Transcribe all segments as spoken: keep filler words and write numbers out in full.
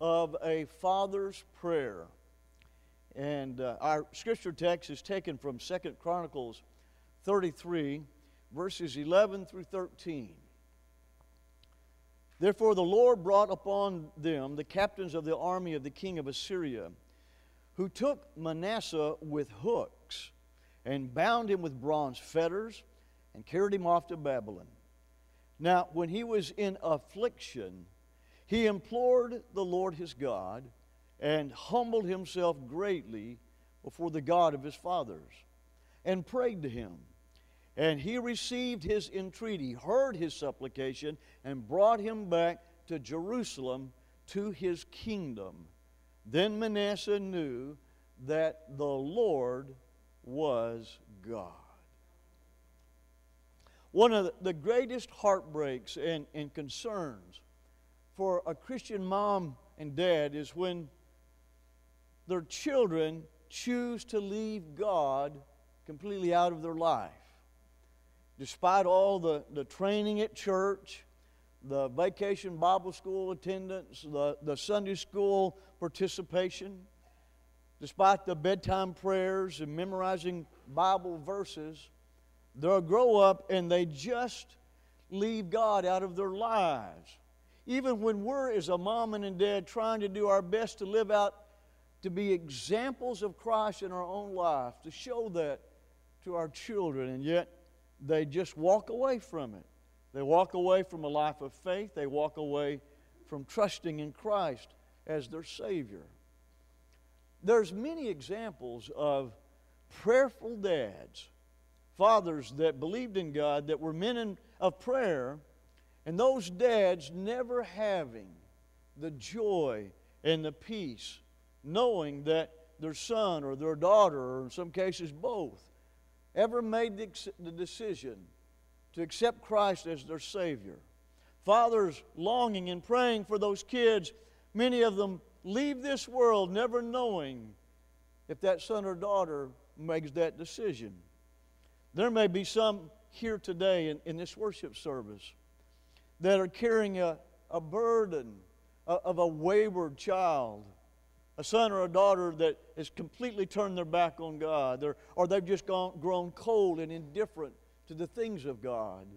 of a father's prayer. And uh, our scripture text is taken from Second Chronicles thirty-three, verses eleven through thirteen. Therefore the Lord brought upon them the captains of the army of the king of Assyria, who took Manasseh with hooks and bound him with bronze fetters and carried him off to Babylon. Now, when he was in affliction, he implored the Lord his God and humbled himself greatly before the God of his fathers and prayed to him. And he received his entreaty, heard his supplication, and brought him back to Jerusalem to his kingdom. Then Manasseh knew that the Lord was God. One of the greatest heartbreaks and, and concerns for a Christian mom and dad is when their children choose to leave God completely out of their life. Despite all the, the training at church, the vacation Bible school attendance, the, the Sunday school participation, despite the bedtime prayers and memorizing Bible verses, they'll grow up and they just leave God out of their lives. Even when we're, as a mom and a dad, trying to do our best to live out, to be examples of Christ in our own life, to show that to our children, and yet they just walk away from it. They walk away from a life of faith. They walk away from trusting in Christ as their Savior. There's many examples of prayerful dads, fathers that believed in God, that were men of prayer, and those dads never having the joy and the peace, knowing that their son or their daughter, or in some cases both, ever made the, the decision to accept Christ as their Savior. Fathers longing and praying for those kids, many of them leave this world never knowing if that son or daughter makes that decision. There may be some here today in, in this worship service that are carrying a, a burden of, of a wayward child, a son or a daughter that has completely turned their back on God, or, or they've just gone, grown cold and indifferent to the things of God.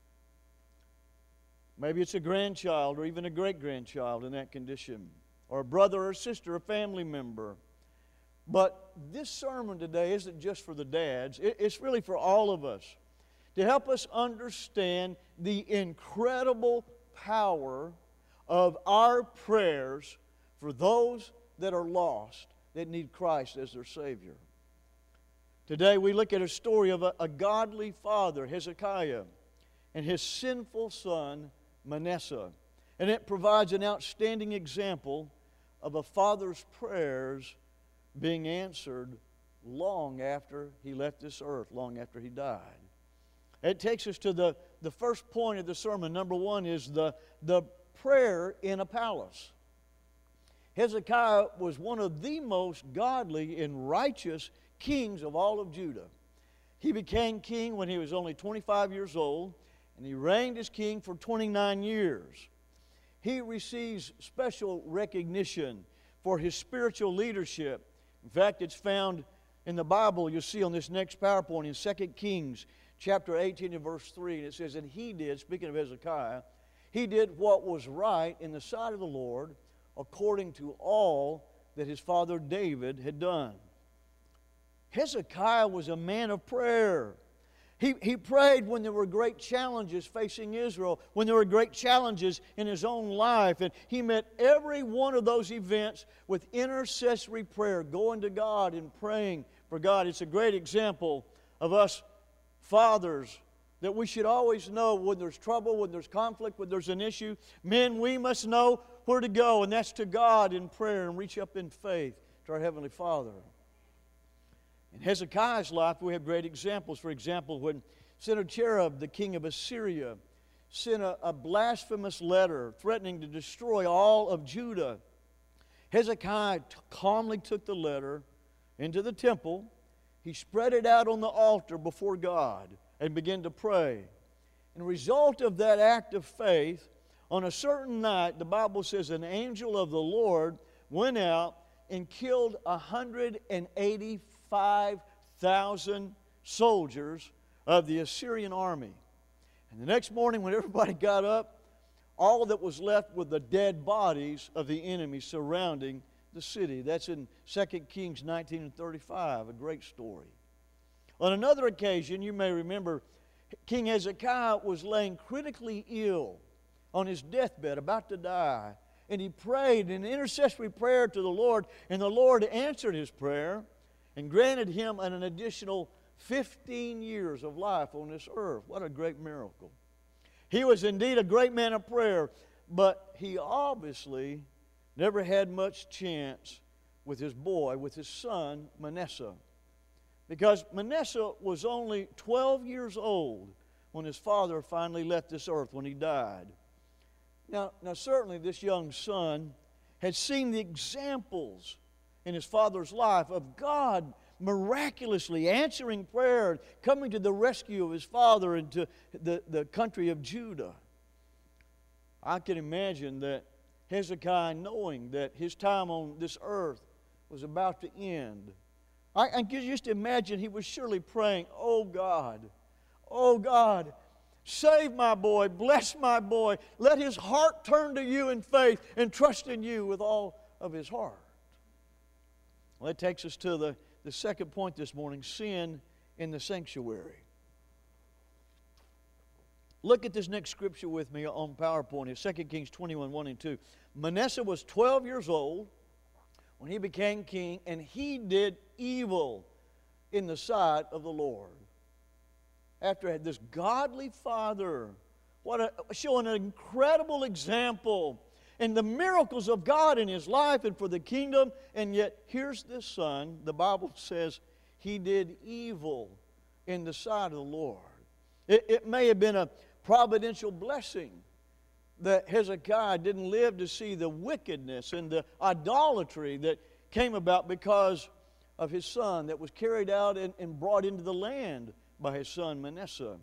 Maybe it's a grandchild or even a great-grandchild in that condition, or a brother or sister, a family member. But this sermon today isn't just for the dads. It's really for all of us, to help us understand the incredible power of our prayers for those that are lost, that need Christ as their Savior. Today we look at a story of a, a godly father, Hezekiah, and his sinful son, Manasseh. And it provides an outstanding example of a father's prayers being answered long after he left this earth, long after he died. It takes us to the, the first point of the sermon. Number one is the, the prayer in a palace. Hezekiah was one of the most godly and righteous kings of all of Judah. He became king when he was only twenty-five years old, and he reigned as king for twenty-nine years. He receives special recognition for his spiritual leadership. In fact, it's found in the Bible, you'll see on this next PowerPoint in Second Kings chapter eighteen and verse three, and it says, "And he did," speaking of Hezekiah, "he did what was right in the sight of the Lord, according to all that his father David had done." Hezekiah was a man of prayer. He, he prayed when there were great challenges facing Israel, when there were great challenges in his own life. And he met every one of those events with intercessory prayer, going to God and praying for God. It's a great example of us fathers, that we should always know when there's trouble, when there's conflict, when there's an issue. Men, we must know where to go, and that's to God in prayer, and reach up in faith to our Heavenly Father. In Hezekiah's life, we have great examples. For example, when Sennacherib, the king of Assyria, sent a, a blasphemous letter threatening to destroy all of Judah, Hezekiah t- calmly took the letter into the temple. He spread it out on the altar before God and began to pray. And the result of that act of faith, On a certain night, the Bible says, an angel of the Lord went out and killed one hundred eighty-five thousand soldiers of the Assyrian army. And the next morning when everybody got up, all that was left were the dead bodies of the enemy surrounding the city. That's in Second Kings nineteen and thirty-five, a great story. On another occasion, you may remember, King Hezekiah was laying critically ill on his deathbed, about to die. And he prayed an intercessory prayer to the Lord, and the Lord answered his prayer and granted him an additional fifteen years of life on this earth. What a great miracle. He was indeed a great man of prayer, but he obviously never had much chance with his boy, with his son, Manasseh. Because Manasseh was only twelve years old when his father finally left this earth, when he died. Now, now certainly this young son had seen the examples in his father's life of God miraculously answering prayer, coming to the rescue of his father into the, the country of Judah. I can imagine that Hezekiah, knowing that his time on this earth was about to end, I, I can just imagine he was surely praying, oh God, oh God, save my boy, bless my boy, let his heart turn to you in faith and trust in you with all of his heart. Well, that takes us to the, the second point this morning, sin in the sanctuary. Look at this next scripture with me on PowerPoint. It's Second Kings twenty-one, one and two. Manasseh was twelve years old when he became king, and he did evil in the sight of the Lord. After he had this godly father, what a, showing an incredible example and the miracles of God in his life and for the kingdom, and yet here's this son, the Bible says he did evil in the sight of the Lord. It, it may have been a providential blessing that Hezekiah didn't live to see the wickedness and the idolatry that came about because of his son that was carried out and, and brought into the land by his son Manasseh.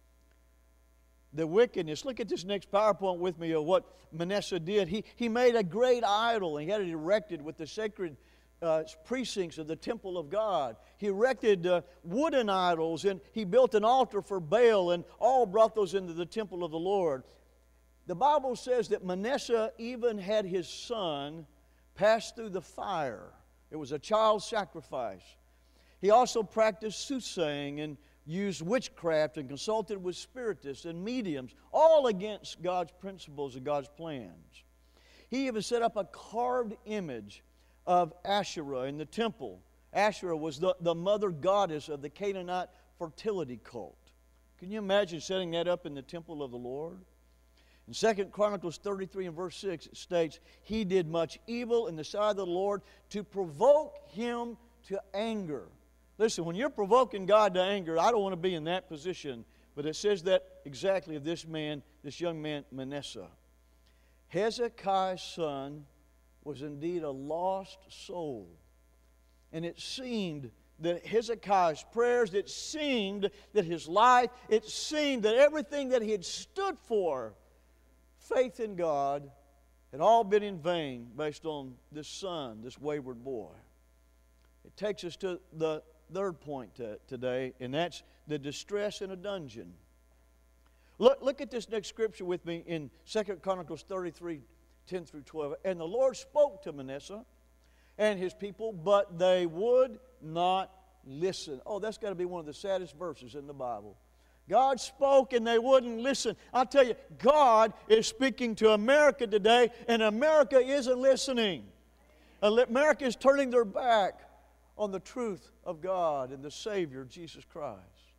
The wickedness. Look at this next PowerPoint with me of what Manasseh did. He, he made a great idol, and he had it erected with the sacred uh, precincts of the temple of God. He erected uh, wooden idols, and he built an altar for Baal, and all brought those into the temple of the Lord. The Bible says that Manasseh even had his son pass through the fire. It was a child sacrifice. He also practiced soothsaying and used witchcraft and consulted with spiritists and mediums, all against God's principles and God's plans. He even set up a carved image of Asherah in the temple. Asherah was the, the mother goddess of the Canaanite fertility cult. Can you imagine setting that up in the temple of the Lord? In Second Chronicles thirty-three and verse six, it states, he did much evil in the sight of the Lord to provoke him to anger. Listen, when you're provoking God to anger, I don't want to be in that position, but it says that exactly of this man, this young man, Manasseh. Hezekiah's son was indeed a lost soul. And it seemed that Hezekiah's prayers, it seemed that his life, it seemed that everything that he had stood for, faith in God, had all been in vain based on this son, this wayward boy. It takes us to the third point to, today, and that's the distress in a dungeon. Look, look at this next scripture with me in Second Chronicles thirty-three, ten through twelve. And the Lord spoke to Manasseh and his people, but they would not listen. Oh, that's got to be one of the saddest verses in the Bible. God spoke and they wouldn't listen. I'll tell you, God is speaking to America today, and America isn't listening. America is turning their back on the truth of God and the Savior, Jesus Christ.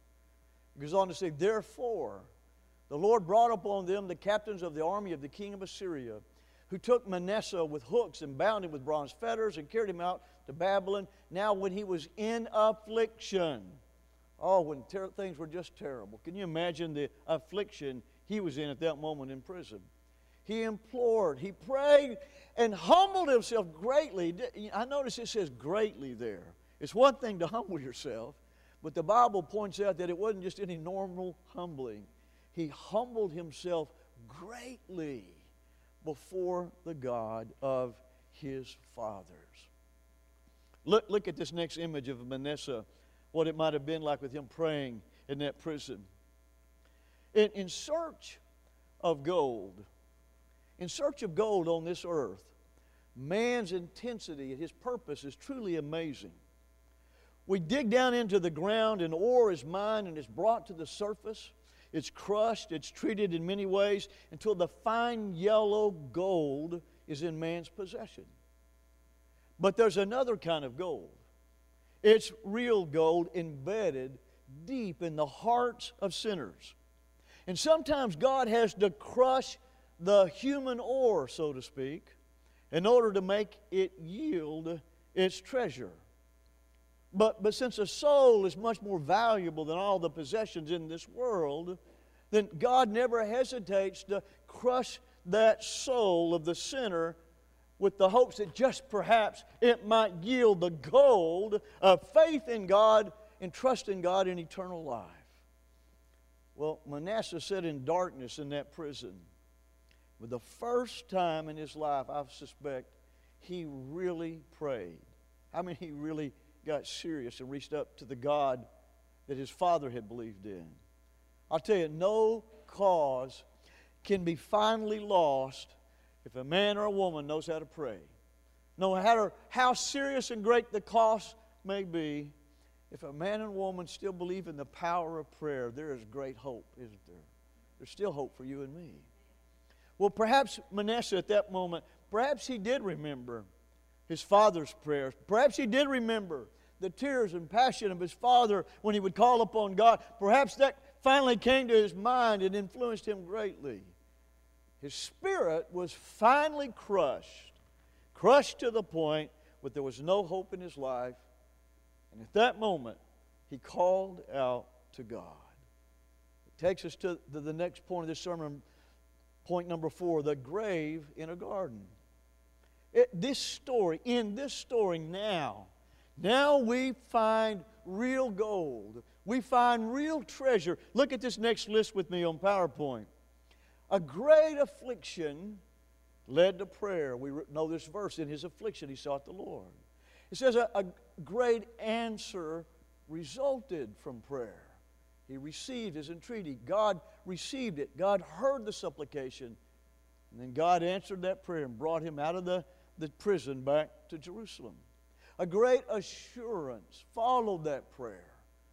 It goes on to say, therefore, the Lord brought upon them the captains of the army of the king of Assyria, who took Manasseh with hooks and bound him with bronze fetters and carried him out to Babylon. Now when he was in affliction, oh, when ter- things were just terrible. Can you imagine the affliction he was in at that moment in prison? He implored, he prayed, and humbled himself greatly. I notice it says greatly there. It's one thing to humble yourself, but the Bible points out that it wasn't just any normal humbling. He humbled himself greatly. before the God of his fathers. Look, look at this next image of Manasseh, what it might have been like with him praying in that prison. In, in search of gold, in search of gold on this earth, man's intensity and his purpose is truly amazing. We dig down into the ground and ore is mined and is brought to the surface. It's crushed, it's treated in many ways until the fine yellow gold is in man's possession. But there's another kind of gold. It's real gold embedded deep in the hearts of sinners. And sometimes God has to crush the human ore, so to speak, in order to make it yield its treasure. But, but since a soul is much more valuable than all the possessions in this world, then God never hesitates to crush that soul of the sinner with the hopes that just perhaps it might yield the gold of faith in God and trust in God in eternal life. Well, Manasseh sat in darkness in that prison. For the first time in his life, I suspect, he really prayed. I mean, he really got serious and reached up to the God that his father had believed in. I'll tell you, no cause can be finally lost if a man or a woman knows how to pray. No matter how serious and great the cost may be, if a man and woman still believe in the power of prayer, there is great hope, isn't there? There's still hope for you and me. Well, perhaps Manasseh at that moment, perhaps he did remember his father's prayers. Perhaps he did remember the tears and passion of his father when he would call upon God. Perhaps that finally came to his mind and influenced him greatly. His spirit was finally crushed, crushed to the point that there was no hope in his life. And at that moment, he called out to God. It takes us to the next point of this sermon, point number four, the grave in a garden. It, this story, in this story now, now we find real gold. We find real treasure. Look at this next list with me on PowerPoint. A great affliction led to prayer. We know this verse. In his affliction, he sought the Lord. It says a, a great answer resulted from prayer. He received his entreaty. God received it. God heard the supplication. And then God answered that prayer and brought him out of the, the prison back to Jerusalem. A great assurance followed that prayer.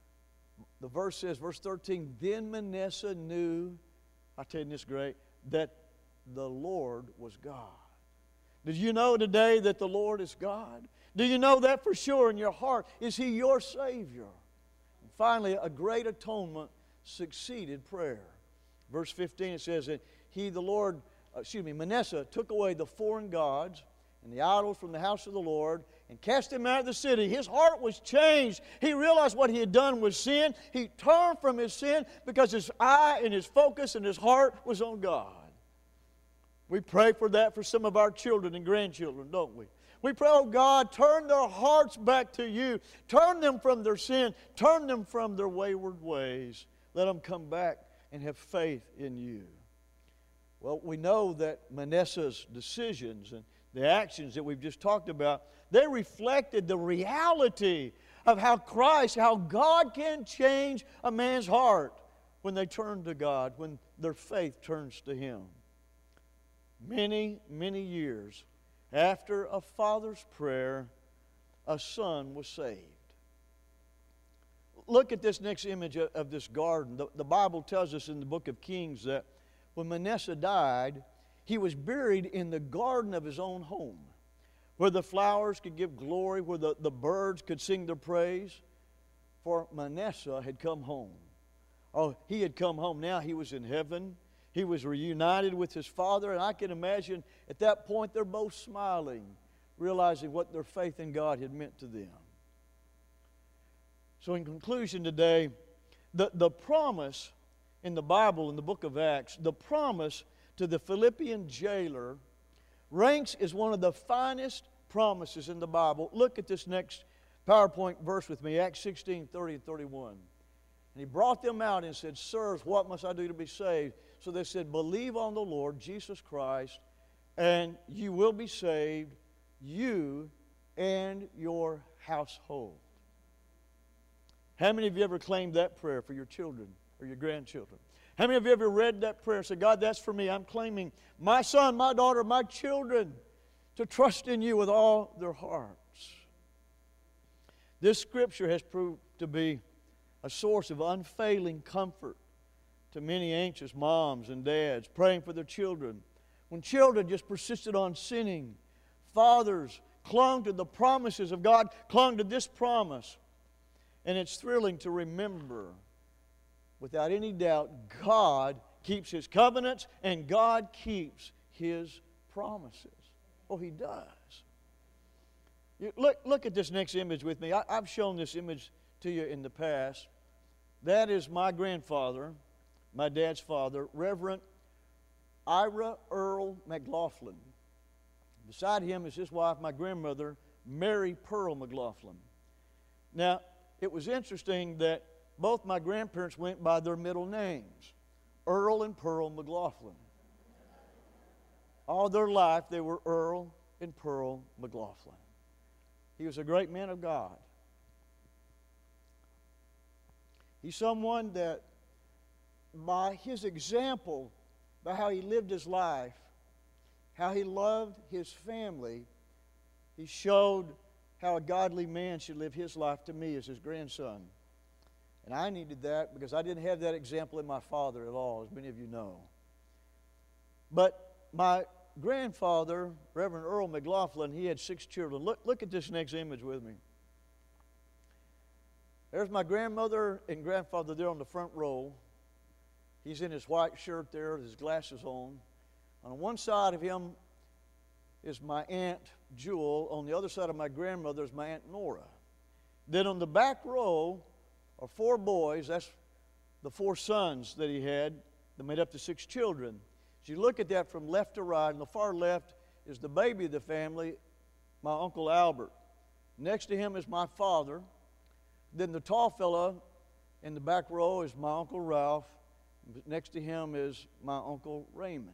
The verse says, verse thirteen, then Manasseh knew, I tell you this great, that the Lord was God. Did you know today that the Lord is God? Do you know that for sure in your heart? Is He your Savior? And finally, a great atonement succeeded prayer. Verse fifteen, it says that he, the Lord, uh, excuse me, Manasseh took away the foreign gods and the idols from the house of the Lord and cast them out of the city. His heart was changed. He realized what he had done was sin. He turned from his sin because his eye and his focus and his heart was on God. We pray for that for some of our children and grandchildren, don't we? We pray, oh God, turn their hearts back to you. Turn them from their sin. Turn them from their wayward ways. Let them come back and have faith in you. Well, we know that Manasseh's decisions and the actions that we've just talked about, they reflected the reality of how Christ, how God can change a man's heart when they turn to God, when their faith turns to Him. Many, many years after a father's prayer, a son was saved. Look at this next image of, of this garden. The, the Bible tells us in the book of Kings that when Manasseh died, he was buried in the garden of his own home, where the flowers could give glory, where the, the birds could sing their praise. For Manasseh had come home. Oh, he had come home. Now he was in heaven. He was reunited with his father, and I can imagine at that point they're both smiling, realizing what their faith in God had meant to them. So in conclusion today, the, the promise in the Bible, in the book of Acts, the promise to the Philippian jailer ranks as one of the finest promises in the Bible. Look at this next PowerPoint verse with me, Acts sixteen, thirty and thirty-one. And he brought them out and said, sirs, what must I do to be saved? So they said, believe on the Lord Jesus Christ, and you will be saved, you and your household. How many of you ever claimed that prayer for your children or your grandchildren? How many of you ever read that prayer and said, God, that's for me. I'm claiming my son, my daughter, my children to trust in you with all their hearts. This scripture has proved to be a source of unfailing comfort to many anxious moms and dads praying for their children. When children just persisted on sinning, fathers clung to the promises of God, clung to this promise. And it's thrilling to remember, without any doubt, God keeps His covenants and God keeps His promises. Oh, He does. You look, look at this next image with me. I, I've shown this image to you in the past. That is my grandfather, my dad's father, Reverend Ira Earl McLaughlin. Beside him is his wife, my grandmother, Mary Pearl McLaughlin. Now, it was interesting that both my grandparents went by their middle names, Earl and Pearl McLaughlin. All their life, they were Earl and Pearl McLaughlin. He was a great man of God. He's someone that, by his example, by how he lived his life, how he loved his family, he showed how a godly man should live his life to me as his grandson. And I needed that because I didn't have that example in my father at all, as many of you know. But my grandfather, Reverend Earl McLaughlin, he had six children. Look, look at this next image with me. There's my grandmother and grandfather there on the front row. He's in his white shirt there with his glasses on. On one side of him is my Aunt Jewel. On the other side of my grandmother is my Aunt Nora. Then on the back row are four boys. That's the four sons that he had that made up the six children. As you look at that from left to right, on the far left is the baby of the family, my Uncle Albert. Next to him is my father. Then the tall fella in the back row is my Uncle Ralph. Next to him is my Uncle Raymond.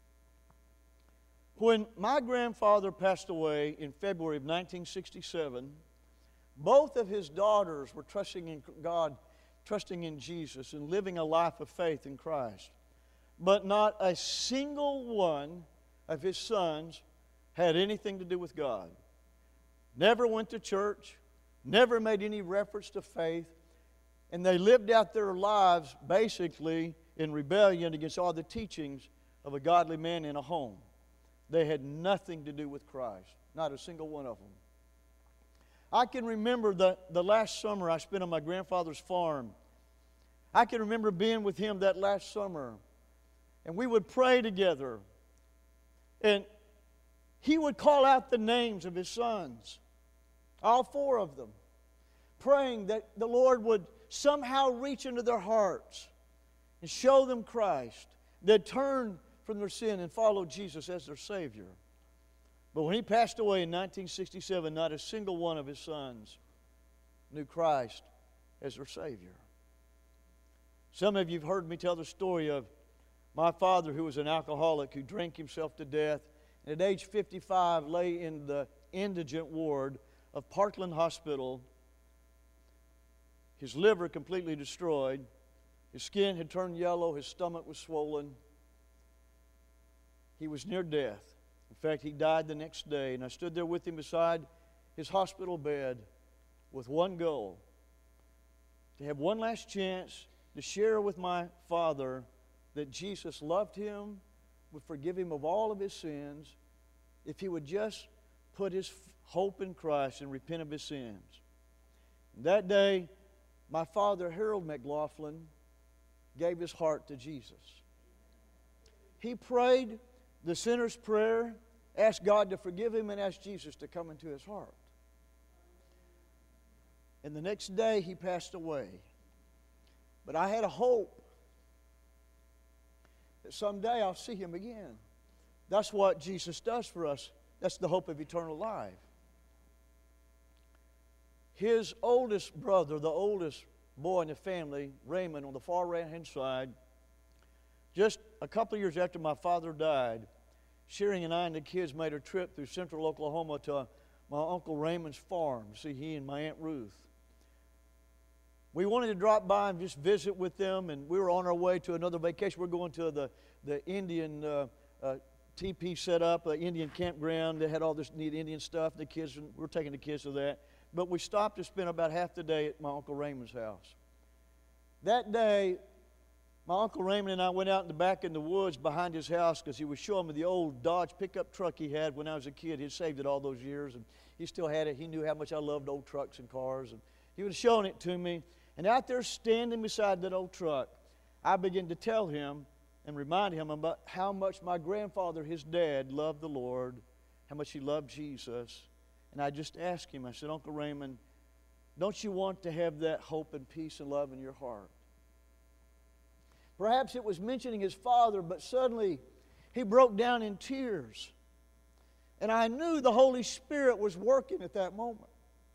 When my grandfather passed away in February of nineteen sixty-seven, both of his daughters were trusting in God, trusting in Jesus, and living a life of faith in Christ. But not a single one of his sons had anything to do with God. Never went to church, never made any reference to faith, and they lived out their lives basically in rebellion against all the teachings of a godly man in a home. They had nothing to do with Christ, not a single one of them. I can remember the, the last summer I spent on my grandfather's farm. I can remember being with him that last summer, and we would pray together. And he would call out the names of his sons, all four of them, praying that the Lord would somehow reach into their hearts and show them Christ. They'd turn from their sin and follow Jesus as their Savior. But when he passed away in nineteen sixty-seven, not a single one of his sons knew Christ as their Savior. Some of you have heard me tell the story of my father, who was an alcoholic, who drank himself to death, and at age fifty-five lay in the indigent ward of Parkland Hospital. His liver completely destroyed. His skin had turned yellow. His stomach was swollen. He was near death. In fact, he died the next day, and I stood there with him beside his hospital bed with one goal: to have one last chance to share with my father that Jesus loved him, would forgive him of all of his sins, if he would just put his hope in Christ and repent of his sins. And that day, my father, Harold McLaughlin, gave his heart to Jesus. He prayed the sinner's prayer, asked God to forgive him, and asked Jesus to come into his heart. And the next day, he passed away. But I had a hope that someday I'll see him again. That's what Jesus does for us. That's the hope of eternal life. His oldest brother, the oldest boy in the family, Raymond, on the far right-hand side, just a couple of years after my father died, Shearing and I and the kids made a trip through central Oklahoma to my Uncle Raymond's farm to see he and my Aunt Ruth. We wanted to drop by and just visit with them, and we were on our way to another vacation. We're going to the, the Indian uh, uh, teepee set up, an Indian campground. They had all this neat Indian stuff. The kids, we were taking the kids to that. But we stopped to spend about half the day at my Uncle Raymond's house. That day, my Uncle Raymond and I went out in the back in the woods behind his house because he was showing me the old Dodge pickup truck he had when I was a kid. He'd saved it all those years, and he still had it. He knew how much I loved old trucks and cars, and he was showing it to me. And out there standing beside that old truck, I began to tell him and remind him about how much my grandfather, his dad, loved the Lord, how much he loved Jesus. And I just asked him, I said, Uncle Raymond, don't you want to have that hope and peace and love in your heart? Perhaps it was mentioning his father, but suddenly he broke down in tears. And I knew the Holy Spirit was working at that moment.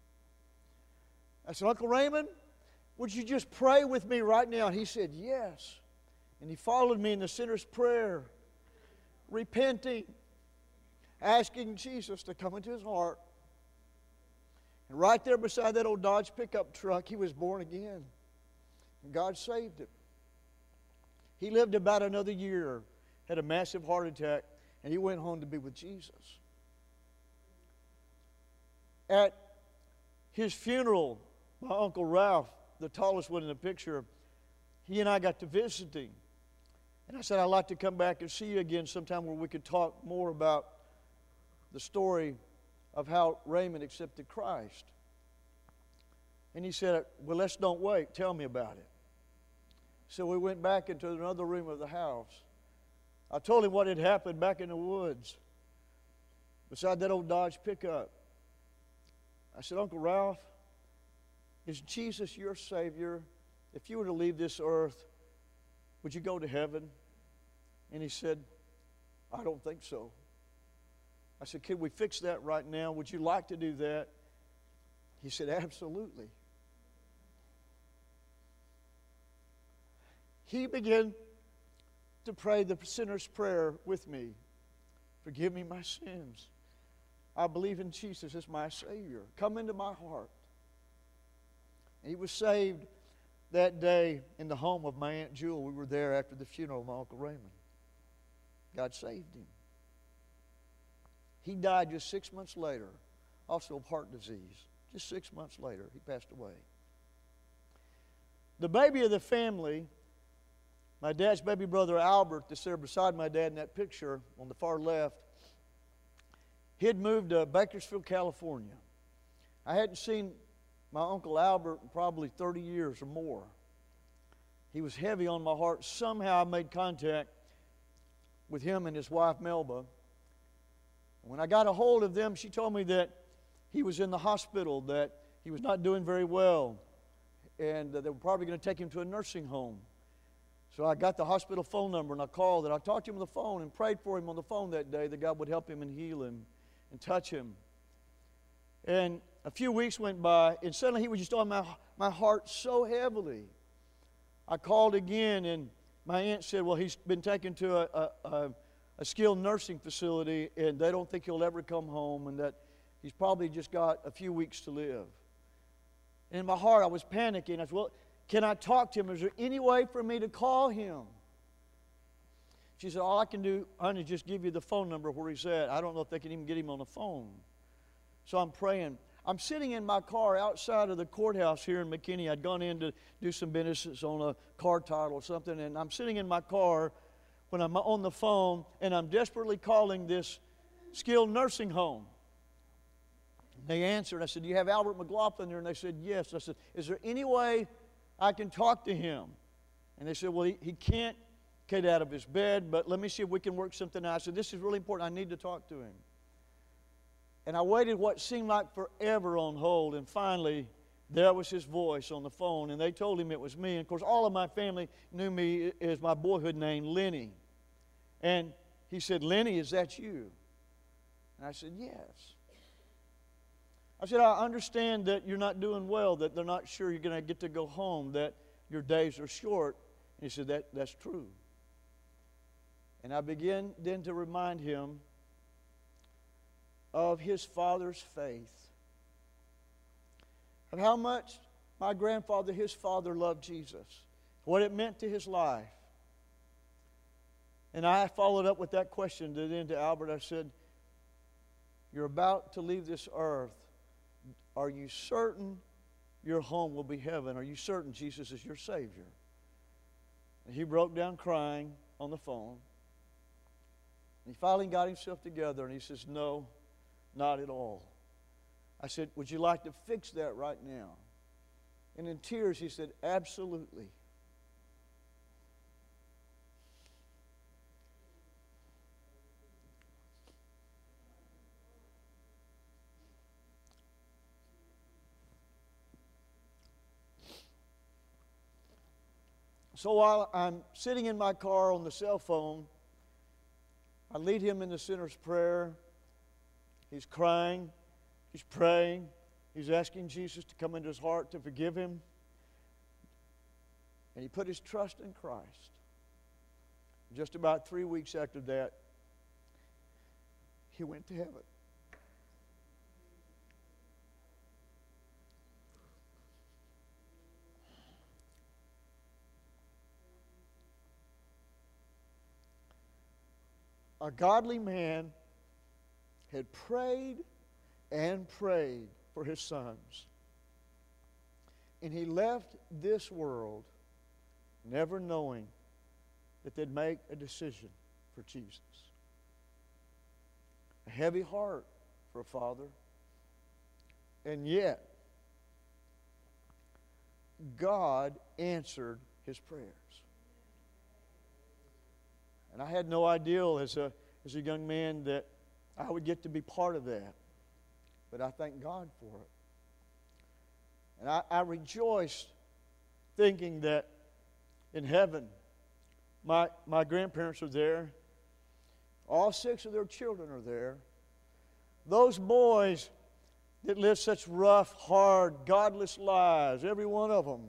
I said, Uncle Raymond, would you just pray with me right now? And he said, yes. And he followed me in the sinner's prayer, repenting, asking Jesus to come into his heart. And right there beside that old Dodge pickup truck, he was born again. And God saved him. He lived about another year, had a massive heart attack, and he went home to be with Jesus. At his funeral, my Uncle Ralph, the tallest one in the picture, he and I got to visiting. And I said, I'd like to come back and see you again sometime where we could talk more about the story of how Raymond accepted Christ. And he said, well, let's don't wait. Tell me about it. So we went back into another room of the house. I told him what had happened back in the woods beside that old Dodge pickup. I said, Uncle Ralph, is Jesus your Savior? If you were to leave this earth, would you go to heaven? And he said, I don't think so. I said, can we fix that right now? Would you like to do that? He said, absolutely. He began to pray the sinner's prayer with me. Forgive me my sins. I believe in Jesus as my Savior. Come into my heart. He was saved that day in the home of my Aunt Jewel. We were there after the funeral of my Uncle Raymond. God saved him. He died just six months later, also of heart disease. Just six months later, he passed away. The baby of the family, my dad's baby brother Albert, that's there beside my dad in that picture on the far left, he had moved to Bakersfield, California. I hadn't seen my Uncle Albert in probably thirty years or more. He was heavy on my heart. Somehow I made contact with him and his wife Melba. When I got a hold of them, she told me that he was in the hospital, that he was not doing very well, and that they were probably going to take him to a nursing home. So I got the hospital phone number and I called and I talked to him on the phone and prayed for him on the phone that day that God would help him and heal him and touch him. And a few weeks went by, and suddenly he was just on my, my heart so heavily. I called again, and my aunt said, well, he's been taken to a, a, a, a skilled nursing facility, and they don't think he'll ever come home, and that he's probably just got a few weeks to live. And in my heart, I was panicking. I said, well, can I talk to him? Is there any way for me to call him? She said, all I can do, honey, is just give you the phone number where he's at. I don't know if they can even get him on the phone. So I'm praying. I'm sitting in my car outside of the courthouse here in McKinney. I'd gone in to do some business on a car title or something, and I'm sitting in my car when I'm on the phone, and I'm desperately calling this skilled nursing home. They answered. I said, do you have Albert McLaughlin there? And they said, yes. I said, is there any way I can talk to him? And they said, well, he, he can't get out of his bed, but let me see if we can work something out. I said, this is really important. I need to talk to him. And I waited what seemed like forever on hold, and finally, there was his voice on the phone, and they told him it was me. And of course, all of my family knew me as my boyhood name, Lenny. And he said, Lenny, is that you? And I said, yes. I said, I understand that you're not doing well, that they're not sure you're going to get to go home, that your days are short. And he said, that, that's true. And I began then to remind him of his father's faith, of how much my grandfather, his father, loved Jesus, what it meant to his life. And I followed up with that question to then to Albert. I said, you're about to leave this earth. Are you certain your home will be heaven? Are you certain Jesus is your Savior? And he broke down crying on the phone. And he finally got himself together and he says, no, not at all. I said, would you like to fix that right now? And in tears he said, absolutely. So while I'm sitting in my car on the cell phone, I lead him in the sinner's prayer. He's crying. He's praying. He's asking Jesus to come into his heart to forgive him. And he put his trust in Christ. Just about three weeks after that, he went to heaven. A godly man had prayed and prayed for his sons. And he left this world never knowing that they'd make a decision for Jesus. A heavy heart for a father. And yet, God answered his prayers. And I had no idea as a, as a young man that I would get to be part of that. But I thank God for it. And I, I rejoiced thinking that in heaven, my, my grandparents are there. All six of their children are there. Those boys that lived such rough, hard, godless lives, every one of them,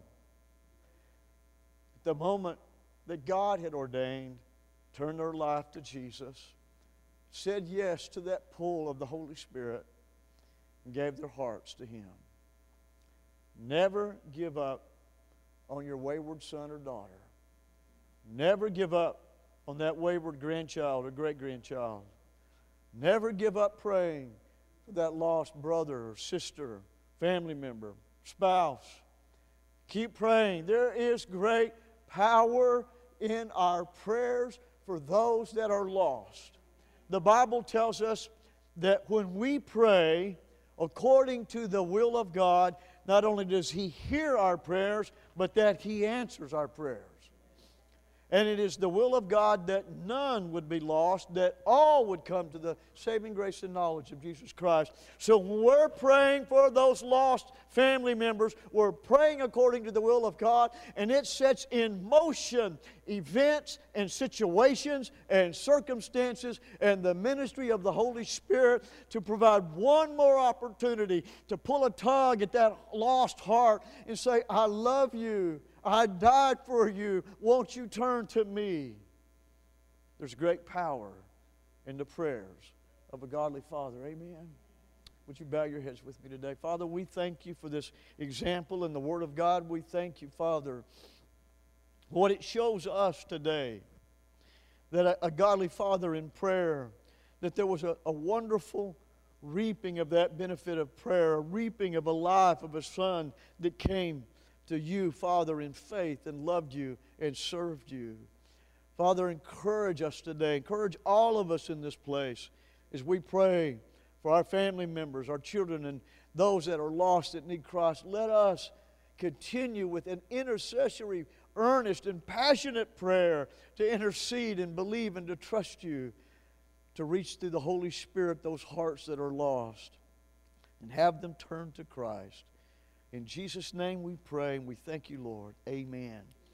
at the moment that God had ordained, turned their life to Jesus, said yes to that pull of the Holy Spirit, and gave their hearts to Him. Never give up on your wayward son or daughter. Never give up on that wayward grandchild or great-grandchild. Never give up praying for that lost brother or sister, family member, spouse. Keep praying. There is great power in our prayers for those that are lost. The Bible tells us that when we pray according to the will of God, not only does He hear our prayers, but that He answers our prayers. And it is the will of God that none would be lost, that all would come to the saving grace and knowledge of Jesus Christ. So when we're praying for those lost family members, we're praying according to the will of God, and it sets in motion events and situations and circumstances and the ministry of the Holy Spirit to provide one more opportunity to pull a tug at that lost heart and say, I love you. I died for you. Won't you turn to me? There's great power in the prayers of a godly father. Amen. Would you bow your heads with me today? Father, we thank you for this example in the Word of God. We thank you, Father, what it shows us today. That a, a godly father in prayer, that there was a, a wonderful reaping of that benefit of prayer, a reaping of a life of a son that came to you, Father, in faith and loved you and served you. Father, encourage us today. Encourage all of us in this place as we pray for our family members, our children, and those that are lost that need Christ. Let us continue with an intercessory, earnest, and passionate prayer to intercede and believe and to trust you to reach through the Holy Spirit those hearts that are lost and have them turn to Christ. In Jesus' name we pray and we thank you, Lord. Amen.